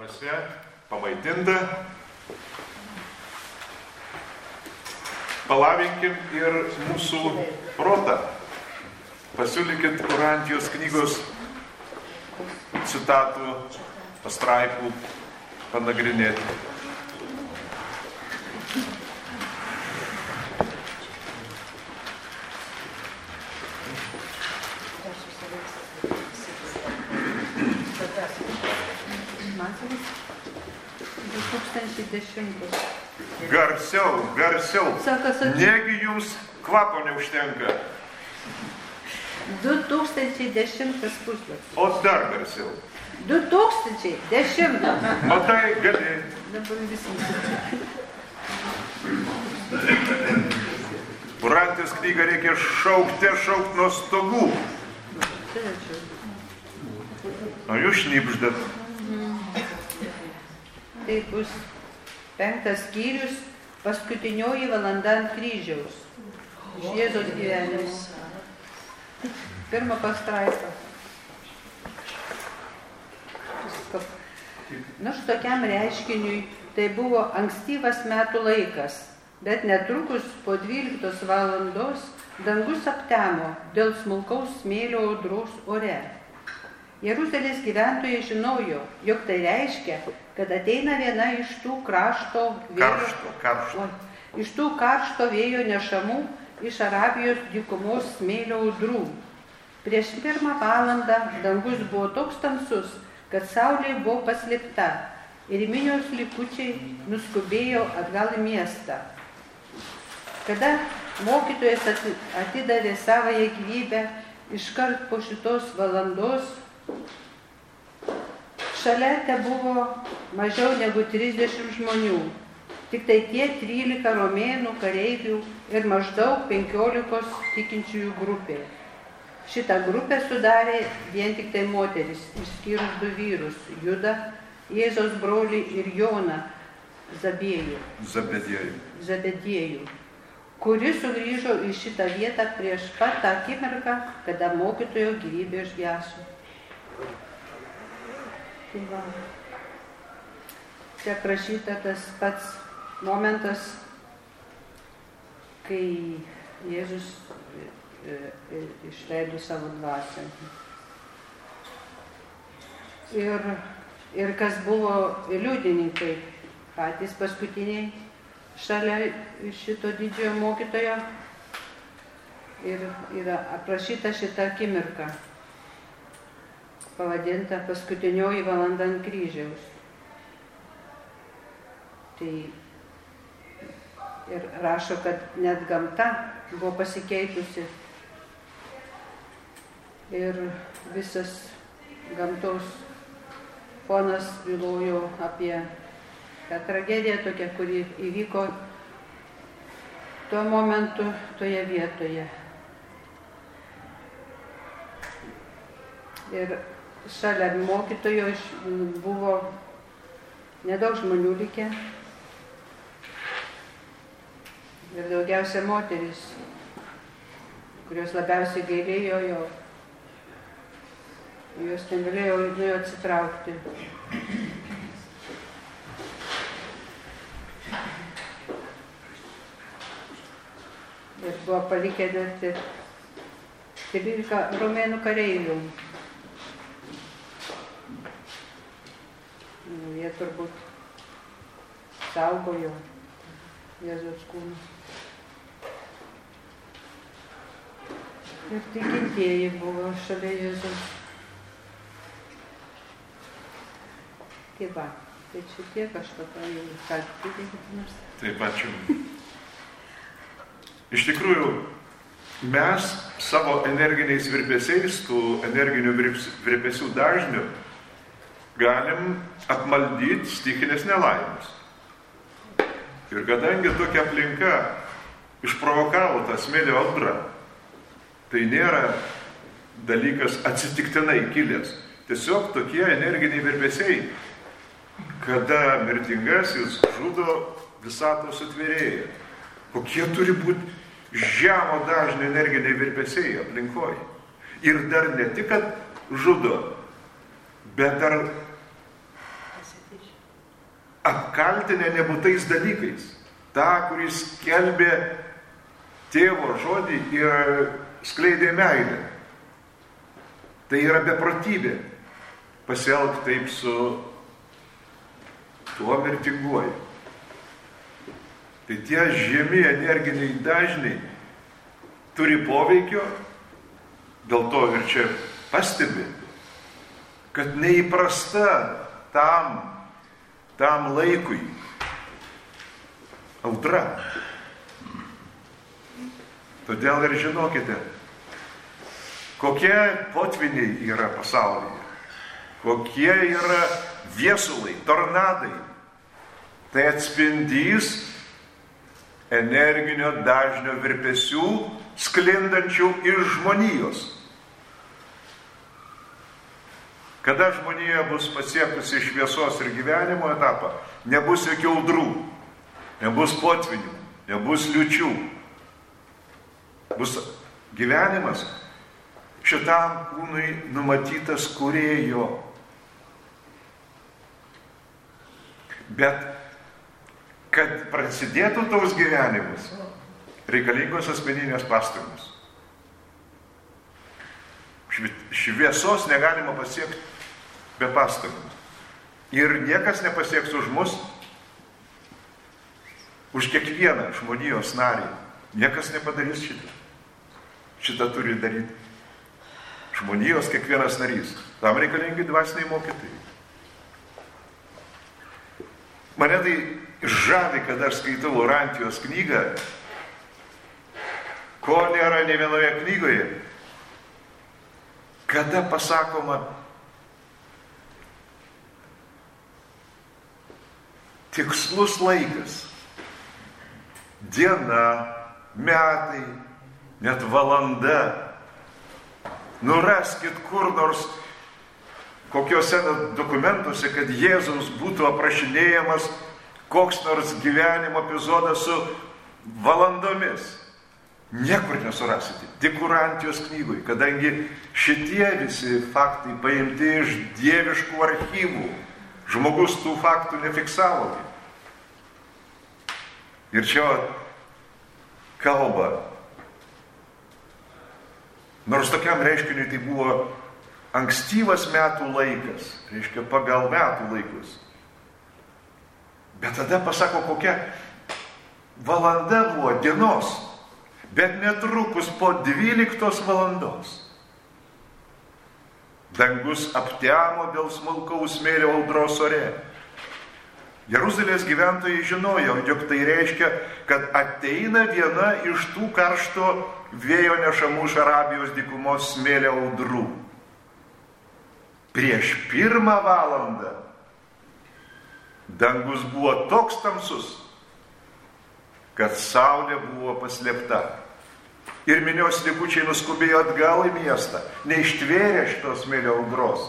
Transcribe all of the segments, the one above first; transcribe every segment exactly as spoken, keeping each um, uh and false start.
dvasia, pamaitinta. Palavinkim ir mūsų protą. Pasiūlykit Urantijos knygos citatų, pastraipų panagrinėti. du tūkstančiai dešimtas. Garsiau, garsiau. Negi jums kvapo neužtenka. du tūkstančiai dešimtas puslapis. O dar garsiau. du tūkstančiai dešimtas. Matai, gali. Dabar visi. Urantijos knygą reikia šaukti, šaukti nuo stogų. O jūs šnipždat. Tai bus penktas skyrius, paskutinioji valanda ant kryžiaus. Iš Jėzaus gyvenimas. Pirma pastraipa. Nu, šitokiam reiškiniui tai buvo ankstyvas metų laikas, bet netrukus po dvyliktos valandos dangus aptemo dėl smulkaus smėlio audros ore. Jeruzalės gyventojai žinojo, jog tai reiškia, kad ateina viena iš tų krašto vėjo, karšto, karšto. O, iš tų karšto vėjo nešamų iš Arabijos dykumos smėlio audrų. Prieš pirmą valandą dangus buvo toks tamsus, kad saulė buvo paslėpta ir minios likučiai nuskubėjo atgal į miestą. Kada mokytojas atidavė savąją gyvybę, iškart po šitos valandos šalia te buvo mažiau negu trisdešimt žmonių, tik tai tie trylika romėnų kareivių ir maždaug penkiolikos tikinčiųjų grupė. Šitą grupę sudarė vien tik tai moteris, išskyrus du vyrus, Judą, Jėzaus brolį ir Joną, Zabėjų, Zabediejų. Zabediejų, kuris sugrįžo į šitą vietą prieš pat tą akimirką, kada mokytojo gyvybė išgeso. Tai va. Čia aprašyta tas pats momentas, kai Jėzus išleido savo dvasią. Ir, ir kas buvo liudininkai, patys paskutiniai šalia šito didžiojo mokytojo, ir yra aprašyta šita akimirka, pavadinta paskutinioji valanda ant kryžiaus. Tai ir rašo, kad net gamta buvo pasikeitusi ir visas gamtos fonas bylojo apie tą tragediją tokią, kuri įvyko tuo momentu toje vietoje. Ir šalia mokytojo buvo nedaug žmonių likę ir daugiausia moterys, kurios labiausiai gailėjo jo. Jos negalėjo nuo jo atsitraukti. Ir buvo palikę net trylika romėnų kareivių. Jie turbūt saugojo Jėzaus kūną. Ir tikintieji buvo šalia Jėzaus. Tai va, tai čia tiek aš tada jau kalbėti kaip nors. Taip, ačiū. Iš tikrųjų, mes savo energiniais virpesiais, tų energinių virpesių dažnių, galim apmaldyti stichinės nelaimės. Ir kadangi tokia aplinka išprovokavo tą smėlio audrą, tai nėra dalykas atsitiktinai kilęs. Tiesiog tokie energiniai virpesiai, kada mirtingasis žudo visatos sutvėrėją. Kokie turi būti žemo dažnio energiniai virpesiai aplinkoje. Ir dar ne tik, kad žudo, bet dar apkaltinę nebūtais dalykais. Ta, kuris skelbė tėvo žodį ir skleidė meilę. Tai yra beprotybė pasielgti taip su tuo mirtinguoju. Tai tie žemi energiniai dažniai turi poveikio, dėl to ir čia pastebi, kad neįprasta tam, tam laikui audra. Todėl ir žinokite, kokie potviniai yra pasaulyje, kokie yra viesulai, tornadai. Tai atspindys energinio dažnio virpesių sklindančių iš žmonijos. Kada žmonija bus pasiekusi šviesos ir gyvenimo etapą, nebus jokių audrų, nebus potvinių, nebus liūčių. Bus gyvenimas šitam kūnui numatytas kūrėjo. Bet kad prasidėtų taus gyvenimus, reikalingos asmeninės pastangos. Šviesos negalima pasiekti be pastangų. Ir niekas nepasieks už mus, už kiekvieną žmonijos narį. Niekas nepadarys šitą. Šitą turi daryti žmonijos kiekvienas narys. Tam reikalingi dvasiniai mokytojai. Mane tai žavi, kad aš skaitau Laurantijos knygą, ko nėra ne vienoje knygoje, kada pasakoma tikslus laikas, diena, metai, net valanda. Nuraskit kur nors kokiuose dokumentuose, kad Jėzaus būtų aprašinėjamas koks nors gyvenimo epizodas su valandomis. Niekur nesurasite. Tik Laurantijos knygoj, kadangi šitie visi faktai paimti iš dieviškų archyvų. Žmogus tų faktų nefiksavo. Ir čia kalba. Nors tokiam reiškiniui tai buvo ankstyvas metų laikas, reiškia pagal metų laikus. Bet tada pasako, kokia valanda buvo dienos, bet netrukus po dvyliktos valandos. Dangus aptemo dėl smulkaus smėlio audros ore. Jeruzalės gyventojai žinojo, jog tai reiškia, kad ateina viena iš tų karšto vėjo nešamų iš Arabijos dykumos smėlio audrų. Prieš pirmą valandą dangus buvo toks tamsus, kad saulė buvo paslėpta. Ir minios likučiai nuskubėjo atgal į miestą, neištvėrė šitos smėlio audros.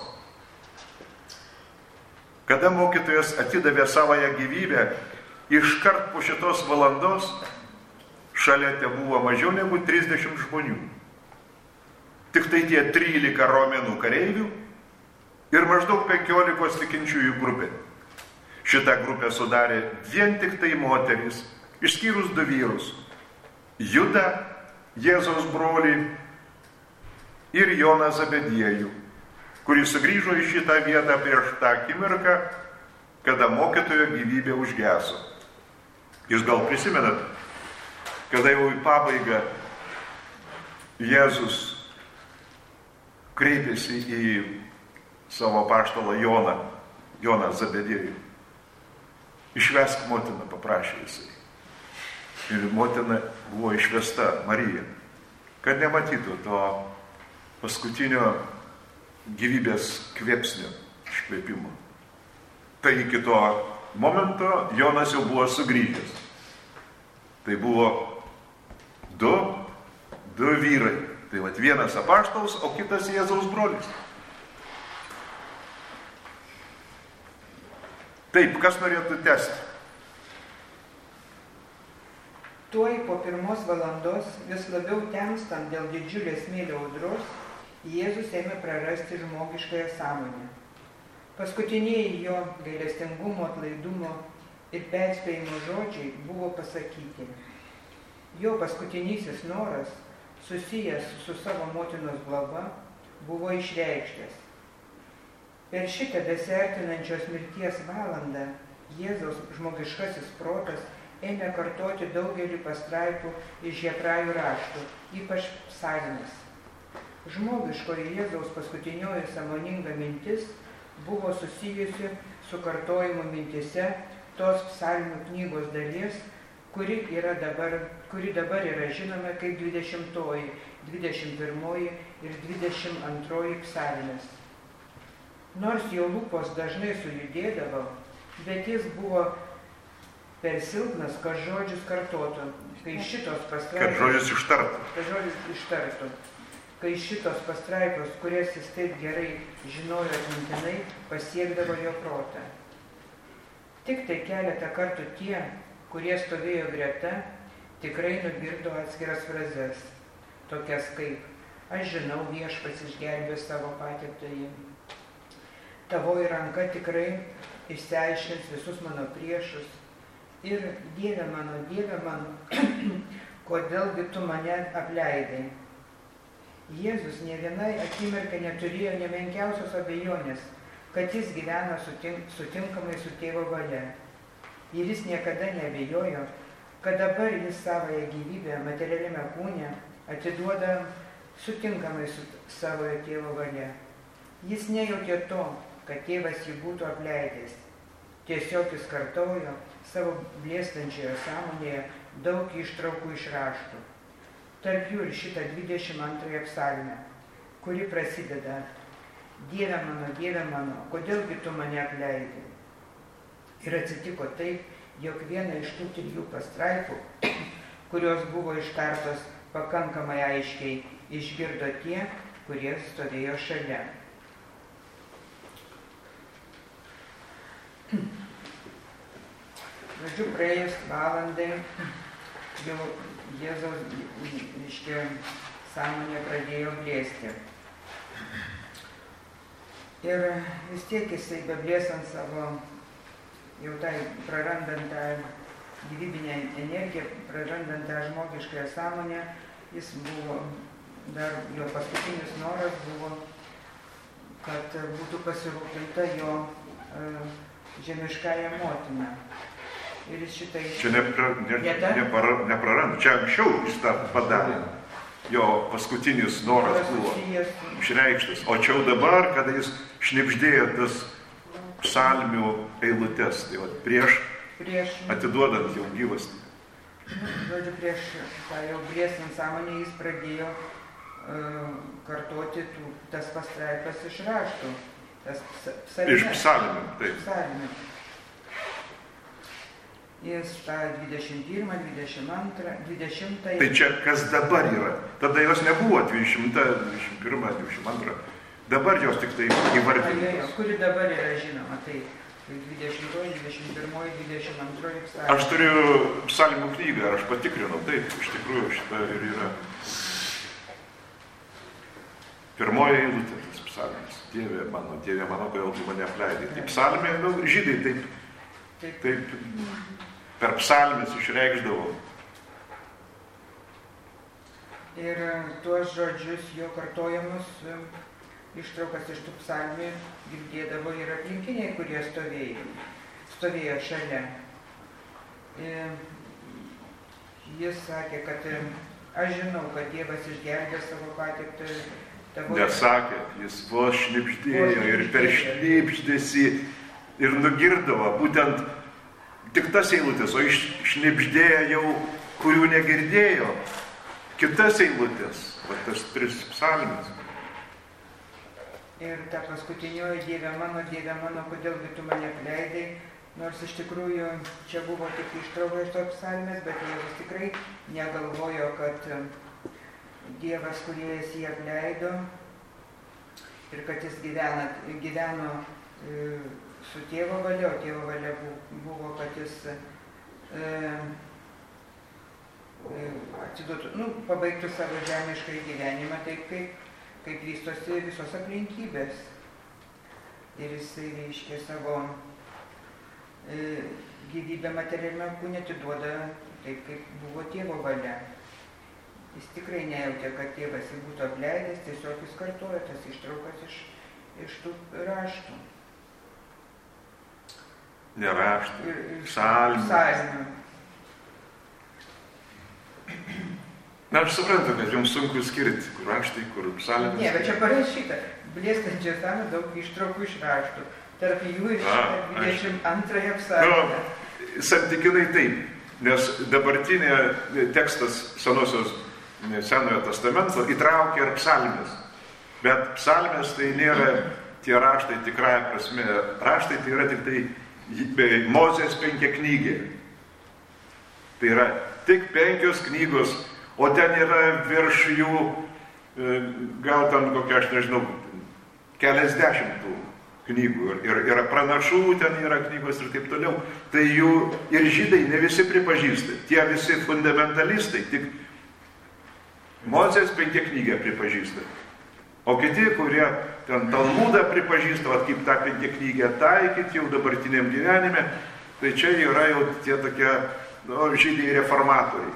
Kada mokytojas atidavė savąją gyvybę, iškart po šitos valandos šalia te buvo mažiau negu trisdešimt žmonių. Tik tai tie trylika romėnų kareivių ir maždaug penkiolikos tikinčiųjų grupė. Šitą grupę sudarė vien tik tai moterys, išskyrus du vyrus. Judą, Jėzaus brolį, ir Joną Zabediejų, kuris sugrįžo į šitą vietą prieš tą akimirką, kada mokytojo gyvybė užgeso. Jūs gal prisimenat, kada jau į pabaigą Jėzus kreipėsi į savo apaštalą Joną, Joną Zabediejų. Išvesk motiną, paprašė jisai. Ir motina buvo išvesta, Marija, kad nematytų to paskutinio gyvybės kvėpsnio iškvėpimo. Tai iki to momento Jonas jau buvo sugrįžęs. Tai buvo du, du vyrai. Tai vat vienas apaštalas, o kitas Jėzaus brolis. Taip, kas norėtų tęsti? Tuoj po pirmos valandos, vis labiau temstant dėl didžiulės smėlio audros, Jėzus ėmė prarasti žmogiškąją sąmonę. Paskutiniai jo gailestingumo, atlaidumo ir perspėjimo žodžiai buvo pasakyti. Jo paskutinysis noras, susijęs su savo motinos globa, buvo išreikštas. Per šitą besiartinančios mirties valandą Jėzaus žmogiškasis protas ėmė kartoti daugelį pastraipų iš hebrajų raštų, ypač psalmes. Žmogiškoji Jėzaus paskutinioji sąmoninga mintis buvo susijusi su kartojimu mintise tos psalmių knygos dalies, kuri, yra dabar, kuri dabar yra žinoma kaip dvidešimtoji, dvidešimt pirmoji ir dvidešimt antroji psalmės. Nors jo lūpos dažnai sujudėdavo, bet jis buvo per silpnas, kad žodžius kartotų, kai šitos pastraipos... Kad žodžius ištartų. Kad žodžius ištartų. Kai šitos pastraipos, kurias jis taip gerai žinojo atmintinai, pasiekdavo jo protą. Tik tai keletą kartų tie, kurie stovėjo greta, tikrai nugirdo atskiras frazes, tokias kaip: aš žinau, viešpats išgelbės savo patiktąjį. Tavoji ranka tikrai išsiaiškins visus mano priešus. Ir Dieve mano, Dieve mano, kodėlgi tu mane apleidai? Jėzus nė vienai akimirkai neturėjo nė menkiausios abejonės, kad jis gyvena sutink, sutinkamai su tėvo valia. Ir jis niekada neabejojo, kad dabar jis savoje gyvybę materialiame kūne atiduoda sutinkamai su savoje tėvo valia. Jis nejautė to, kad tėvas jį būtų apleidęs. Tiesiog jis kartojo savo blėstančioje sąmonėje daug ištraukų iš raštų. Tarp jų ir šitą dvidešimt antrąją psalmę, kuri prasideda: Dieve mano, Dieve mano, kodėlgi tu mane apleidai? Ir atsitiko taip, jog viena iš tų trijų pastraipų, kurios buvo ištartos pakankamai aiškiai, išgirdo tie, kurie stovėjo šalia. Žodžiu, praėjus valandai, jau Jėzaus, reiškia, sąmonė pradėjo blėsti. Ir vis tiek jisai beblėsant savo, jau tai prarandant tą gyvybinę energiją, prarandant tą žmogiškąją sąmonę, jis buvo, dar jo paskutinis noras buvo, kad būtų pasirūpinta jo uh, žemiškąją motiną. Ir jis šitai... Čia nepra, ne, nepara, nepraranda, čia anksčiau jis tą padarė. Jo paskutinis noras buvo išreikštas. O čia dabar, kada jis šnibždėjo tas psalmių eilutes, tai va, prieš, prieš atiduodant jau gyvastį. Nu, žodžiu, prieš tą jau blėstant sąmonę jis pradėjo uh, kartoti tų, tas pastraipas iš raštų. Tas psalmė, iš psalmių, taip. Psalmė. Jis tą dvidešimt pirmą, dvidešimt antrą, dvidešimtą... Tai čia kas dabar yra? Tada jos nebuvo dvidešimtą, dvidešimt pirmą, dvidešimt antrą. Dabar jos tik tai įvardintos. Kuri dabar yra žinoma, tai dvidešimtoji, dvidešimt pirmoji, dvidešimt antroji psalmė. Aš turiu psalmų knygą, aš patikrinau, taip, iš tikrųjų šita ir yra. Pirmoji eilutė tas psalmės. Dieve mano, Dieve mano, kodėl tu mane apleidai. Tai psalmė, nu, žydai taip, taip, taip per psalmės išreikšdavo. Ir tuos žodžius jo kartojamus ištraukas iš tų psalmių girdėdavo ir aplinkiniai, kurie stovėjo, stovėjo šalia. Ir jis sakė, kad aš žinau, kad Dievas išgelbė savo patiktą. Tavo... Nesakė, jis vos šnibždėjo ir per šnibždėsi ir nugirdavo būtent tik tas eilutės, o šnibždėjo jau, kurių negirdėjo, kitas eilutės, va tas tris psalmes. Ir ta paskutinioji Dieve mano, Dieve mano, kodėlgi tu mane apleidai, nors iš tikrųjų čia buvo tik ištrauka iš tos psalmės, bet Jėzus tikrai negalvojo, kad Dievas, kuris jį apleido ir kad jis gyvena, gyveno e, su tėvo valia, o tėvo valia buvo, kad jis e, e, atsiduotų, nu, pabaigtų savo žemišką gyvenimą taip, kaip, kaip vystosi visos aplinkybės. ir jisai, reiškia, savo e, gyvybę materialiame kūne atiduoda taip, kaip buvo tėvo valia. Jis tikrai nejautė, kad tėvas jį būtų apleidęs, tiesiog jis kartoja tas ištraukas iš, iš tų raštų. Ne raštų, Ir, ir psalmių. psalmių. Na, aš suprantu, kad jums sunku skirti, kur raštai, kur psalmės. Ne, bet čia parašyta. Blėstančią seną daug ištraukų iš raštų. Tarp jų iš dvidešimt antrąją psalmę. Nu, santykinai taip, nes dabartinė tekstas senosios Senojo testamento įtraukia ir psalmės. Bet psalmės tai nėra tie raštai tikrąja prasme. Raštai tai yra tik tai Mozės penkiaknygė. Tai yra tik penkios knygos, o ten yra virš jų, gal ten kokia, aš nežinau, keliasdešimt tų knygų. Ir yra pranašų, ten yra knygos ir taip toliau. Tai jų ir žydai ne visi pripažįsta. Tie visi fundamentalistai tik Mozės penkiaknygę pripažįsta. O kiti, kurie ten Talmudą pripažįsta, vat, kaip tą penkiaknygę taikyti jau dabartiniam gyvenime, tai čia yra jau tie tokie, nu, žydai reformatoriai.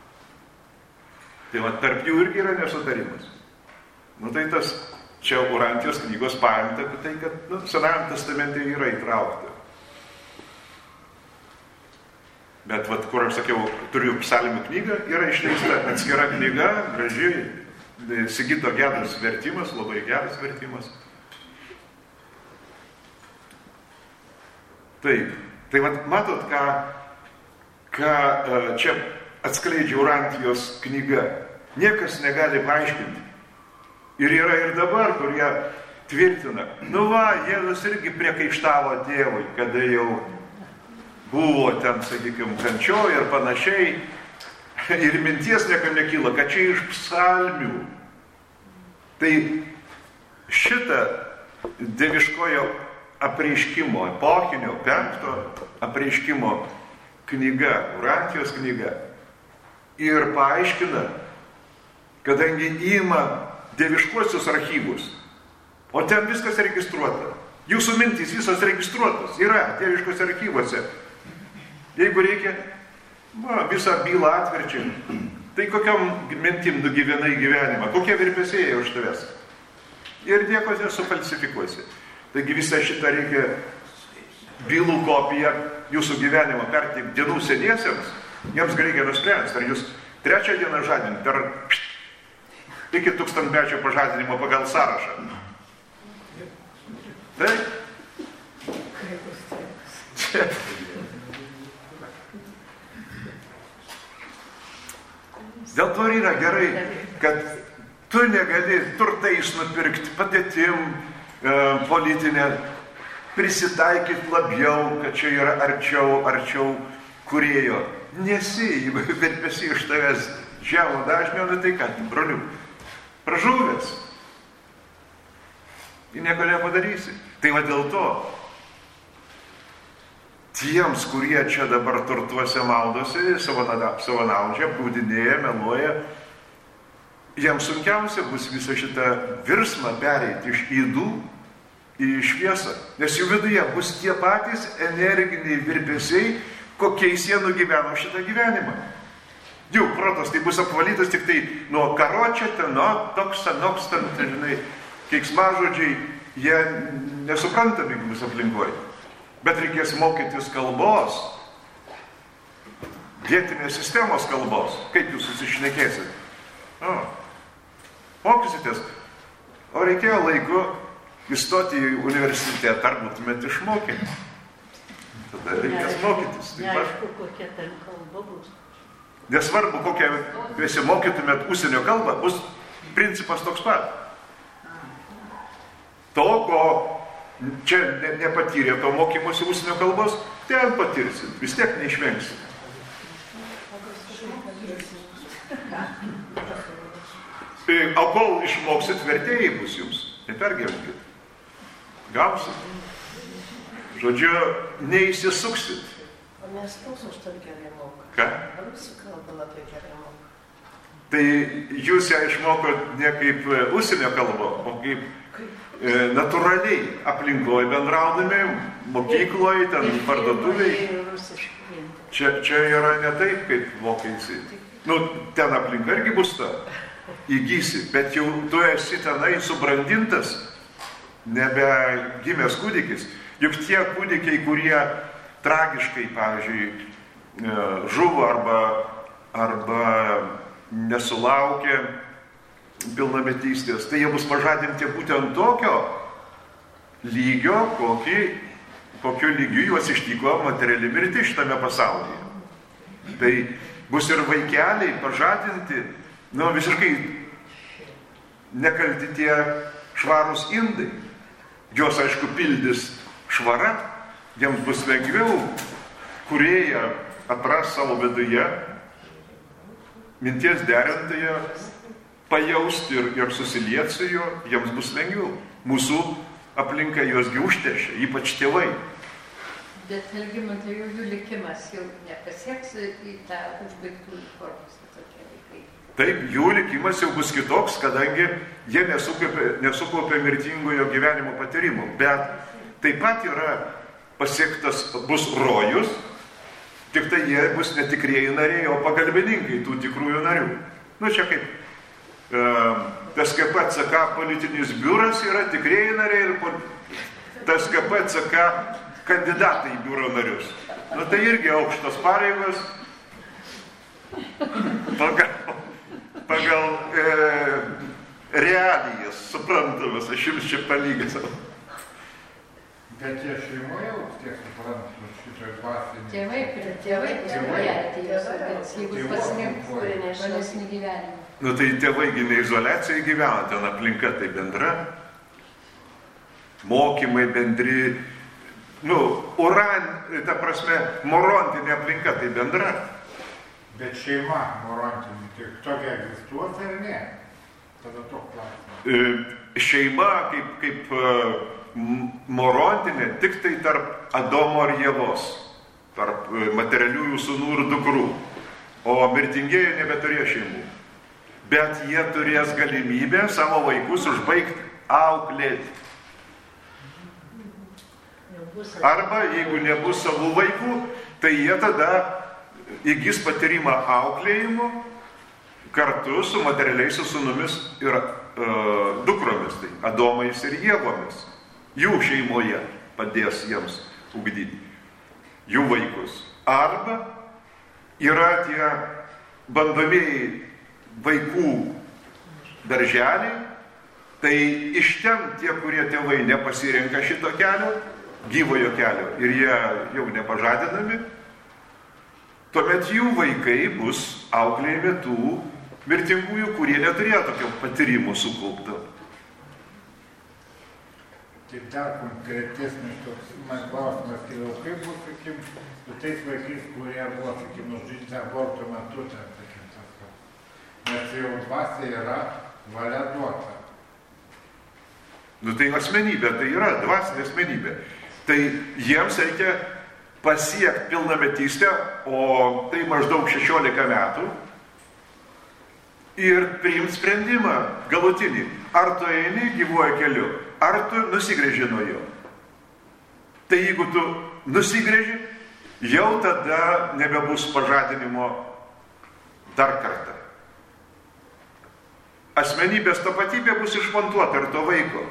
Tai vat, tarp jų irgi yra nesutarimas. Nu tai tas čia Urantijos knygos paimta, tai kad nu, Senajam testamente yra įtraukta. Bet vat, kur aš sakiau, turiu psalmių knygą, yra išleista atskira knyga, graži, Sigito Gedos vertimas, labai geras vertimas. Taip, tai vat, matot, ką, ką čia atskleidžia Urantijos knyga. Niekas negali paaiškinti. Ir yra ir dabar, kurie tvirtina, nu va, Jėzus irgi priekaištavo tėvui, kada jau buvo ten, sakykime, kančioje ir panašiai. Ir minties niekam nekyla, kad čia iš psalmių. Tai šitą dieviškojo apreiškimo, epochinio, penkto apreiškimo knyga, Urantijos knyga, ir paaiškina, kadangi ima dieviškuosius archyvus, o ten viskas registruota. Jūsų mintys visos registruotos, yra dieviškos archyvuose. Jeigu reikia, va, visą bylą atverčiam, tai kokiam mintim nugyvenai gyvenimą, kokie virpesiai už tavęs. Ir nieko nesufalsifikuosi. Taigi visą šitą reikia bylų kopiją jūsų gyvenimo perteikti dienų seniesiems, jiems reikia nuspręsti, ar jūs trečią dieną žadinti per iki tūkstantmečio pažadinimo pagal sąrašą. Taip? Dėl to yra gerai, kad tu negali turtais nupirkti, padėtim e, politinę, prisitaikyti labiau, kad čia yra arčiau, arčiau kūrėjo. Nesi, jeigu virpesi iš tavęs žemų dažnio, nu tai ką, broliu, pražuvęs. Ir nieko nepadarysi. Tai va dėl to, tiems, kurie čia dabar turtuose maudosi, savanaudžia, apgaudinėja, meluoja, jiems sunkiausia bus visą šitą virsmą pereiti iš ydų į šviesą. Nes jų viduje bus tie patys energiniai virpesiai, kokiais jie nugyveno šitą gyvenimą. Jų protas tai bus apvalytas tik tai nuo karočio, ten, nuo toks, anoks, ten, žinai, keiksmažodžiai, jie nesuprantami bus aplinkoje. Bet reikės mokytis kalbos, vietinės sistemos kalbos. Kaip jūs susišnekėsit? O, mokysitės. O reikėjo laiku įstoti į universitetą, ar būtumėt išmokyti. Tada reikės mokytis. Neaišku, kokia ten kalba bus. Nesvarbu, kokią visi mokytumėt užsienio kalbą, bus principas toks pat. To, ko čia nepatyrė to mokymosi užsienio kalbos, ten patirsit, vis tiek neišvengsit. O kol išmoksit, vertėjai bus jums, nepergyvenkit. Gausit. Žodžiu, neįsisuksit. O mes rusų štai gerai moka. Ką? Rusų kalbą labai gerai moka. tai jūs ją išmokot ne kaip užsienio kalbą, o kaip e, natūraliai aplinkoje bendraudami, mokykloje, ten parduotuviai. Čia, čia yra ne taip, kaip mokaisi. Nu, ten aplinka irgi bus ta, įgysi, bet jau tu esi tenai subrandintas, nebe gimęs kūdikis. Juk tie kūdikiai, kurie tragiškai, pavyzdžiui, žuvo arba, arba nesulaukė pilnametystės, tai jie bus pažadinti būtent tokio lygio, kokį, kokio lygiu juos ištiko materiali mirtis šitame pasaulyje. Tai bus ir vaikeliai pažadinti, nu, visiškai nekalti tie švarūs indai. Jos, aišku, pildys švara, jiems bus lengviau, kurie atras savo viduje, minties derintoje, pajausti ir, ir susilieti su juo, jiems bus lengviau. Mūsų aplinka juosgi užteršia, ypač tėvai. Bet, Algimantai, jau jų likimas jau nepasieks į tą užbaigtųjų korpusą tokie vaikai. Taip, jų likimas jau bus kitoks, kadangi jie nesukaupė, nesukaupė mirtingojo gyvenimo patyrimų. Bet taip pat yra pasiektas, bus rojus, tik tai jie bus ne tikrieji nariai, o pagalbininkai tų tikrųjų narių. Nu, čia kaip e, T S K P C K politinis biuras yra tikrieji nariai ir T S K P C K kandidatai į biuro narius. Nu, tai irgi aukštos pareigos pagal, pagal e, realijas, suprantamas, aš jums čia palyginau. Bet jie šeimoje tiek suprantu šitoj dvasinį. Tėvai, tėvai, tėvai atėjus, bet jeigu pasirinko valesnį gyvenimą. Nu, tai tėvai gimė izoliacijai gyvena, ten aplinka tai bendra, mokymai bendri, nu, uran, ta prasme, morontinė aplinka tai bendra. Bet šeima morontinė, tai tokia egzistuos ar ne? Tada toks klausimas. E, šeima kaip, kaip morontinė tik tai tarp Adomo ir Ievos, tarp materialiųjų sūnų ir dukrų, o mirtingieji nebeturėjo šeimų. Bet jie turės galimybę savo vaikus užbaigti, auklėti. Arba, jeigu nebus savų vaikų, tai jie tada įgys patyrimą auklėjimo kartu su materialiais sūnumis ir e, dukromis, tai Adomais ir Ievomis. Jų šeimoje padės jiems ugdyti jų vaikus. Arba yra tie bandomieji vaikų darželiai, tai iš ten tie, kurie tėvai nepasirenka šito kelio, gyvojo kelio, ir jie jau nepažadinami, tuomet jų vaikai bus auklėjami tų mirtingųjų, kurie neturėjo tokio patyrimo sukaupto. Tai dar konkretesnis toks man klausimas, tai kaip bus, sakim, su tais vaikais, kurie buvo, sakim, nužudyti aborto metu, ten, sakim, tas pats. Nes jau dvasia yra valia duota. Nu tai asmenybė, tai yra dvasinė asmenybė. Tai jiems reikia pasiekti pilnametystę, o tai maždaug šešiolika metų, ir priimti sprendimą galutinį. Ar tu eini gyvuoju keliu, ar tu nusigrėži nuo jo. Tai jeigu tu nusigrėži, jau tada nebebus pažadinimo dar kartą. Asmenybės tapatybė bus išmontuota ir to vaiko.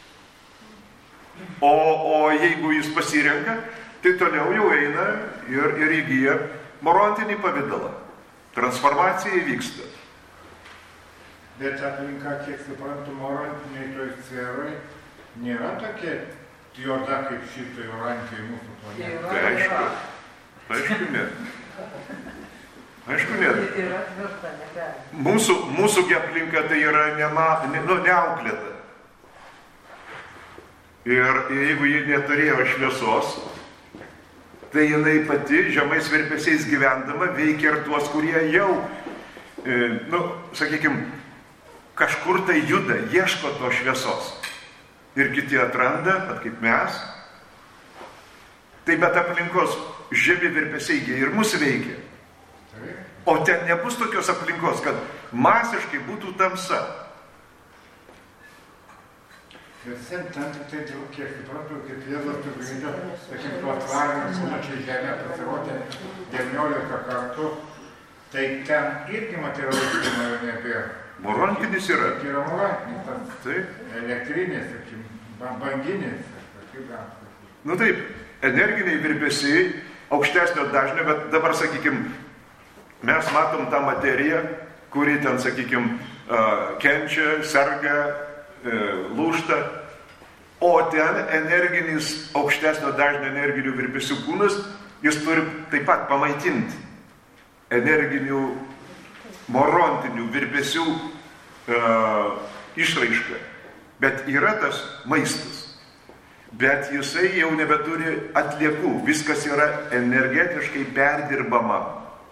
O, o jeigu jis pasirenka, tai toliau jau eina ir, ir įgyja morontinį pavidalą. Transformacija įvyksta. Bet aplinka, kiek suprantu, morantiniai toj sferai nėra tokia juoda kaip šitoj orankiai mūsų planetoje. Tai aišku, aišku ne. Aišku ne. Mūsų, mūsų aplinka tai yra nema, ne, nu, neauklėta. Ir jeigu ji neturėjo šviesos, tai jinai pati žemais virpesiais gyvendama veikia ir tuos, kurie jau, e, nu, sakykime, kažkur tai juda, ieško to šviesos. Ir kiti atranda, bet kaip mes. Tai bet aplinkos žemi virpesiai ir mus veikia. O ten nebus tokios aplinkos, kad masiškai būtų tamsa. Visiem ten tai daug, kiek suprantu, kaip Jėzus sugrįžo, sakykim, tuo atvariniu kūnu čia į žemę pasirodė devyniolika kartų, tai ten irgi materialaus kūno jau nebėra. Morontinis yra. Tai yra morontinis, tas Taip. elektrinis, sakykim, banginis, kaip galima sakyti. Nu taip, energiniai virpesiai aukštesnio dažnio, bet dabar, sakykim, mes matom tą materiją, kuri ten, sakykim, kenčia, serga, lūžta, o ten energinis, aukštesnio dažnio energinių virpesių kūnas, jis turi taip pat pamaitinti energinių, morontinių virpesių uh, išraišką. Bet yra tas maistas, bet jisai jau nebeturi atliekų, viskas yra energetiškai perdirbama.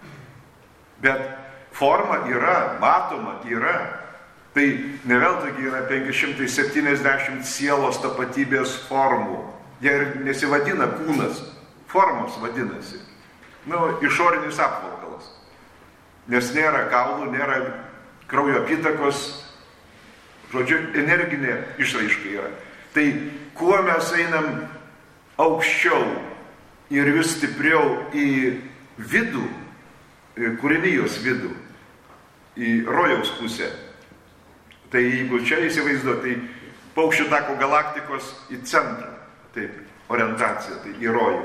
Bet forma yra, matoma yra. Tai ne veltui yra penki šimtai septyniasdešimt sielos tapatybės formų. Jie ir nesivadina kūnas, formos vadinasi. Nu, išorinis apvalkalas. Nes nėra kaulų, nėra kraujo apytakos, žodžiu, energinė išraiška yra. Tai kuo mes einam aukščiau ir vis stipriau į vidų, kūrinijos vidų, į rojaus pusę, tai jeigu čia įsivaizduo, tai paukščių tako galaktikos į centrą, taip, orientacija, tai į rojų,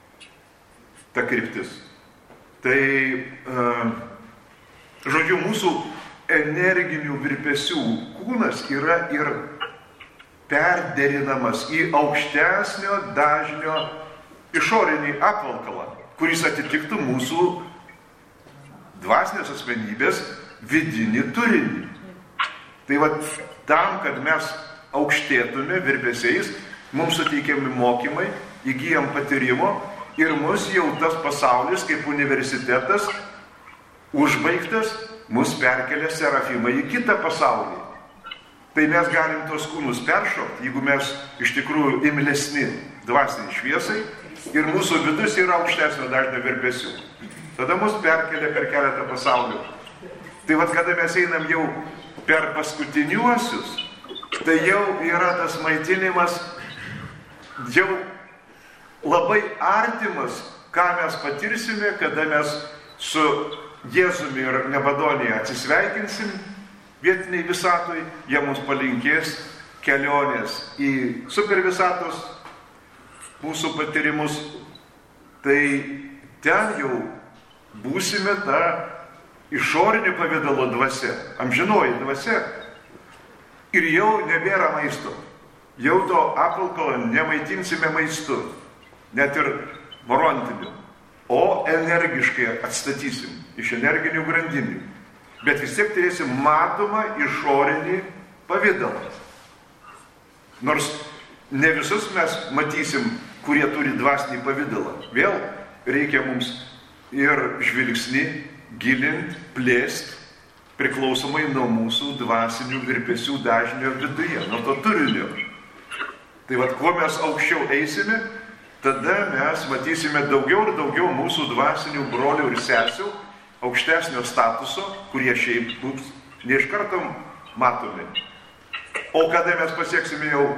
ta kryptis. Tai, uh, žodžiu, mūsų energinių virpesių kūnas yra ir perderinamas į aukštesnio dažnio išorinį apvalkalą, kuris atitiktų mūsų dvasinės asmenybės vidinį turinį. Tai va, tam, kad mes aukštėtume virpesiais, mums suteikiami mokymai, įgyjam patyrimo ir mus jau tas pasaulis kaip universitetas užbaigtas, mus perkelia serafimai į kitą pasaulį. Tai mes galim tos kūnus peršokti, jeigu mes iš tikrųjų imlesni dvasiniai šviesai ir mūsų vidus yra aukštesnio dažnio virpesių. Tada mus perkelia per keletą pasaulių. Tai va, kada mes einam jau per paskutiniuosius, tai jau yra tas maitinimas jau labai artimas, ką mes patirsime, kada mes su Jėzumi ir Nebadonija atsisveikinsim vietiniai visatoj, jie mums palinkės kelionės į supervisatos mūsų patyrimus, tai ten jau būsime tą išorinį pavidalo dvasia, amžinoji dvasia. Ir jau nebėra maisto. Jau to apvalkalo nemaitinsime maistu, net ir morontiniu, o energiškai atstatysim iš energinių grandinių. Bet vis tiek turėsim matomą išorinį pavidalą. Nors ne visus mes matysim, kurie turi dvasinį pavidalą. Vėl reikia mums ir žvilgsnį gilint, plėst, priklausomai nuo mūsų dvasinių virpesių dažnio viduje, nuo to turinio. Tai vad, kuo mes aukščiau eisime, tada mes matysime daugiau ir daugiau mūsų dvasinių brolių ir sesių, aukštesnio statuso, kurie šiaip bus ne iš karto matomi. O kada mes pasieksime jau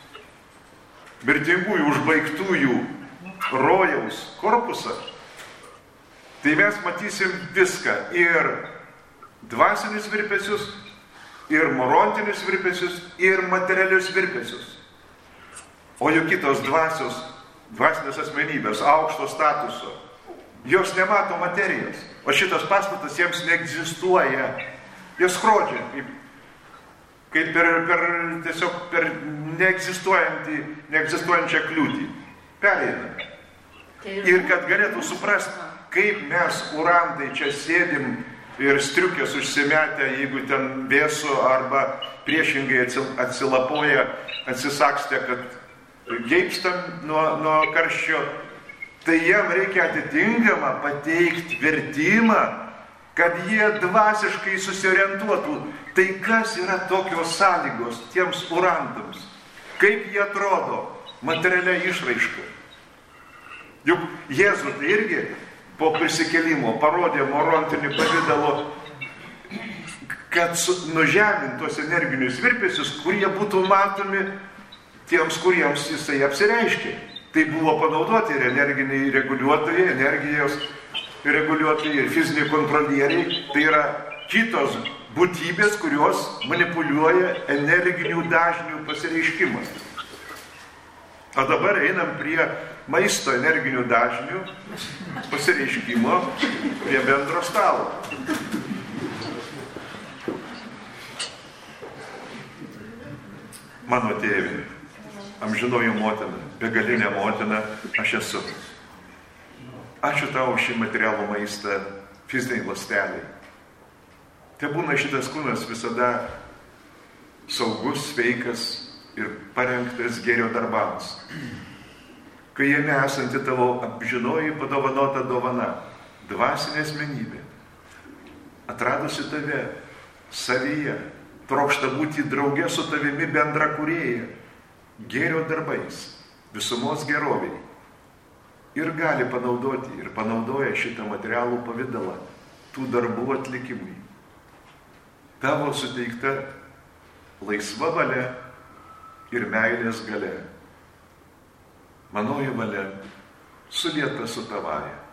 mirtingųjų, užbaigtųjų rojaus korpusą, tai mes matysim viską, ir dvasinius virpesius, ir morontinius virpesius, ir materialius virpesius. O juk kitos dvasios, dvasinės asmenybės, aukšto statuso, jos nemato materijos, o šitas pastatas jiems neegzistuoja. Jie skrodžia, kaip, kaip per, per, tiesiog per neegzistuojantį, neegzistuojančią kliūtį. Pereina. Ir kad galėtų suprasti, kaip mes, urandai, čia sėdim ir striukės užsimetę, jeigu ten vėsu arba priešingai atsilapoja, atsisakstė, kad geipstam nuo, nuo karščio, tai jiem reikia atitinkamą pateikti vertimą, kad jie dvasiškai susiorientuotų. Tai kas yra tokios sąlygos tiems urandams? Kaip jie atrodo materialia išraiška? Juk Jėzus tai irgi po prisikėlimo parodė morontinį pavidalo, kad nužemint tuos energinius virpesius, kurie būtų matomi tiems, kuriems jisai apsireiškė. Tai buvo panaudoti ir energiniai reguliuotojai, energijos reguliuotojai ir fiziniai kontrolieriai. Tai yra kitos būtybės, kurios manipuliuoja energinių dažnių pasireiškimą. O dabar einam prie maisto energinių dažnių pasireiškimo prie bendro stalo. Mano tėvė, amžinoji motina, begalinė motina, aš esu. Ačiū tau šį materialų maistą fiziniai ląsteliai. Tai būna šitas kūnas visada saugus, sveikas ir parengtas gėrio darbams. Kai jame esanti tavo amžinoji padovanota dovana, dvasinė asmenybė, atradusi tave savyje, trokšta būti drauge su tavimi bendra kūrėja, gėrio darbais, visumos geroviai. Ir gali panaudoti, ir panaudoja šitą materialų pavidalą tų darbų atlikimui. Tavo suteikta laisva valia ir meilės galia. Manoji valia sulieta su tavaja.